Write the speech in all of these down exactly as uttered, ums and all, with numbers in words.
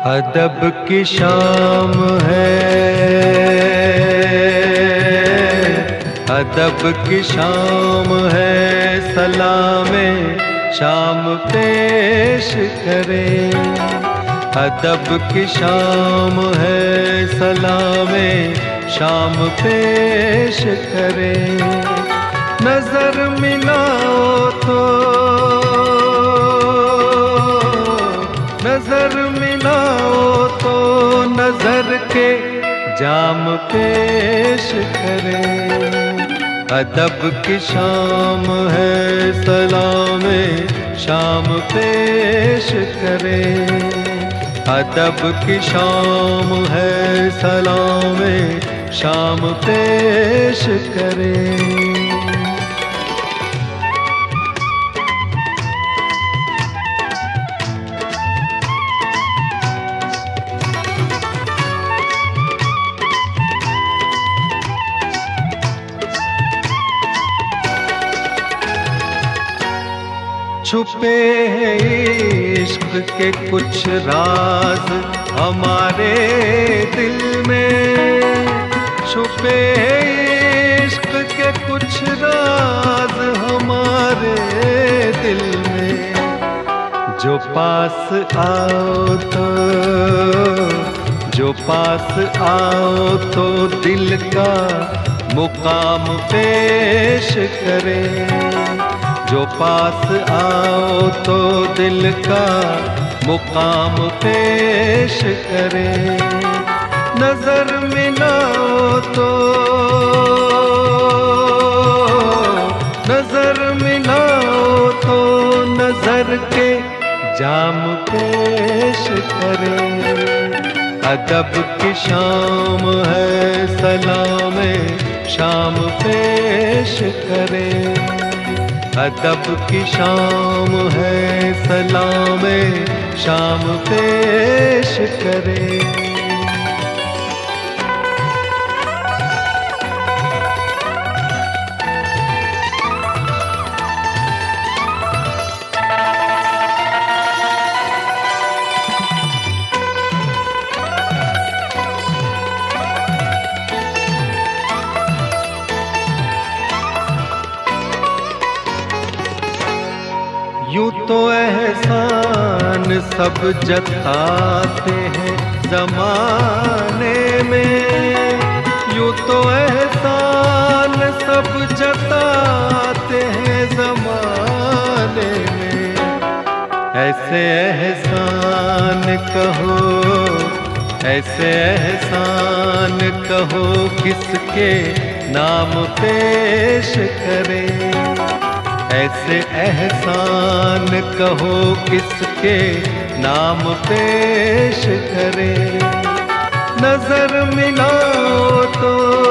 अदब की शाम है, अदब की शाम है, सलामे शाम पेश करें। अदब की शाम है, सलामे शाम पेश करें। नजर मिलाओ तो, नजर मिलाओ तो नजर के जाम पेश करें। अदब की शाम है, सलामे शाम पेश करें। अदब की शाम है, सलामे शाम पेश करें। छुपे हैं इश्क के कुछ राज हमारे दिल में, छुपे हैं इश्क के कुछ राज हमारे दिल में। जो पास आओ तो, जो पास आओ तो दिल का मुकाम पेश करें। जो पास आओ तो दिल का मुकाम पेश करें। नजर मिलाओ तो, नजर मिलाओ तो नजर के जाम पेश करें। अदब की शाम है, सलामे शाम पेश करें। अदब की शाम है, सलामे शाम पेश करें। यूं तो एहसान सब जताते हैं ज़माने में, यूं तो एहसान सब जताते हैं ज़माने में। ऐसे एहसान कहो, ऐसे एहसान कहो किसके नाम पेश करें। ऐसे एहसान कहो किसके नाम पेश करें। नजर मिलाओ तो,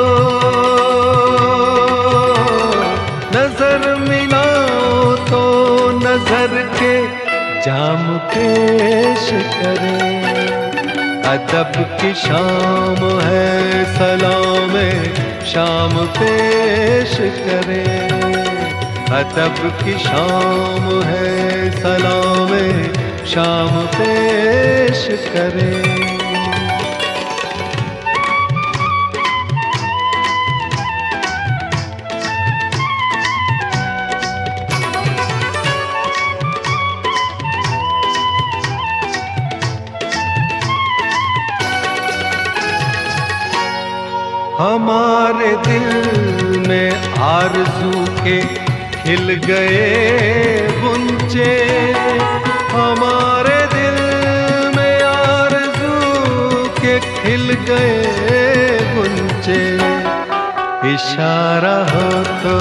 नजर मिलाओ तो नजर के जाम पेश करें। अदब की शाम है, सलामे शाम पेश करें। अदब की शाम है, सलामे शाम पेश करें। हमारे दिल में आरज़ू के खिल गए गुंचे, हमारे दिल में आरज़ू के खिल गए गुंचे। इशारा हो तो,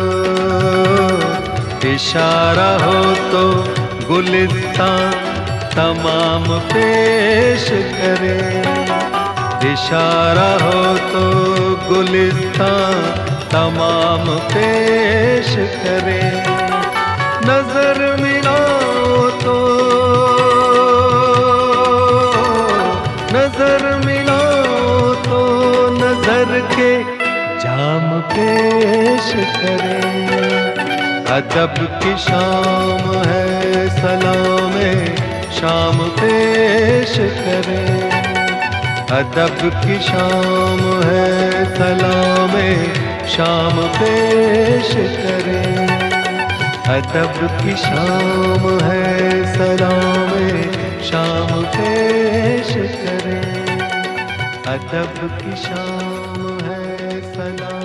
इशारा हो तो गुलिस्तां तमाम पेश करें। इशारा हो तो गुलिस्तां तमाम पेश करें। नजर मिलाओ तो, नजर मिलाओ तो नजर के जाम पेश करें। अदब की शाम है, सलामे शाम पेश करें। अदब की शाम है सलामे शाम पेश करें। अदब की शाम है सलामे शाम पेश करें। अदब की शाम है सलाम